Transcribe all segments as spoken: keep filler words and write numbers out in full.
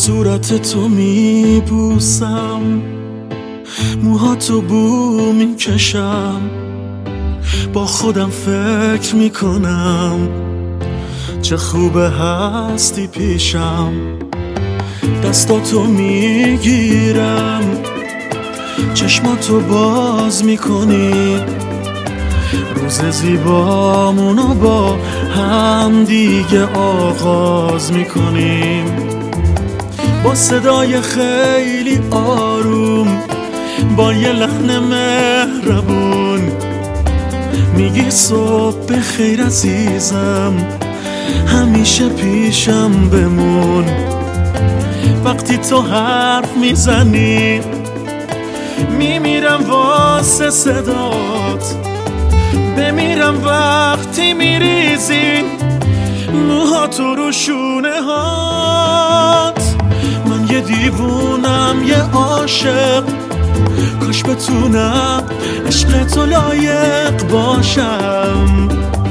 صورت تو میبوسم، موهاتو بو میکشم، با خودم فکر میکنم چه خوبه هستی پیشم. دستاتو میگیرم، چشماتو باز میکنی، روز زیبامونو با هم دیگه آغاز میکنیم. با صدای خیلی آروم، با یه لحن مهربون، میگی صبح بخیر عزیزم، همیشه پیشم بمون. وقتی تو حرف میزنی میمیرم واسه صدات، بمیرم وقتی میریزی موهاتو رو شونه هات. من یه دیوونم، یه عاشق، کاش بتونم عشق تو لایق باشم.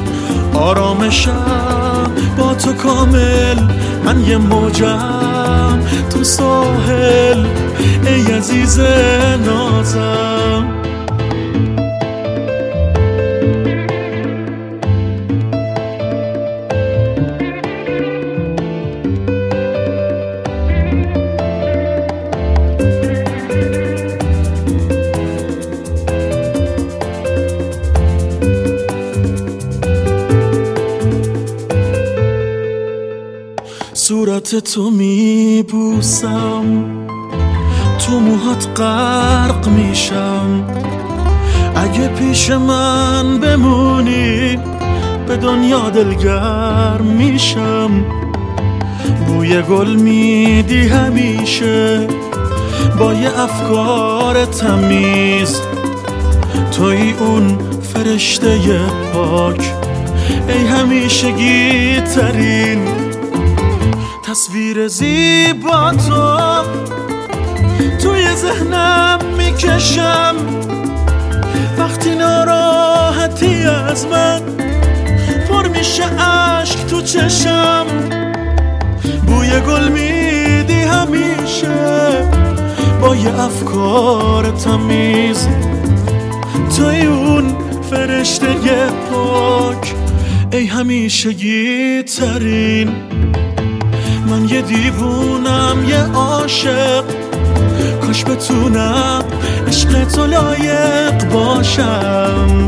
آرامشم با تو کامل، من یه موجم تو ساحل، ای عزیز نازم. صورت تو میبوسم، تو موهات غرق میشم. اگه پیش من بمونی به دنیا دلگرم میشم. بوی گل میدی همیشه با یه افکار تمیز، توی اون فرشته پاک، ای همیشگی ترین تصویر زیبا تو توی ذهنم میکشم. وقتی ناراحتی از من پر میشه عشق تو چشم. بوی گل میدی همیشه با یه افکار تمیز، توی اون فرشته پاک، ای همیشگی ترین. من یه دیوونم، یه عاشق، کاش بتونم عشق تو لایق باشم.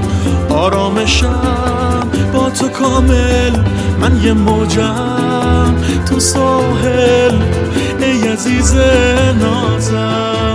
آرامشم با تو کامل، من یه موجم تو ساحل، ای عزیز نازم.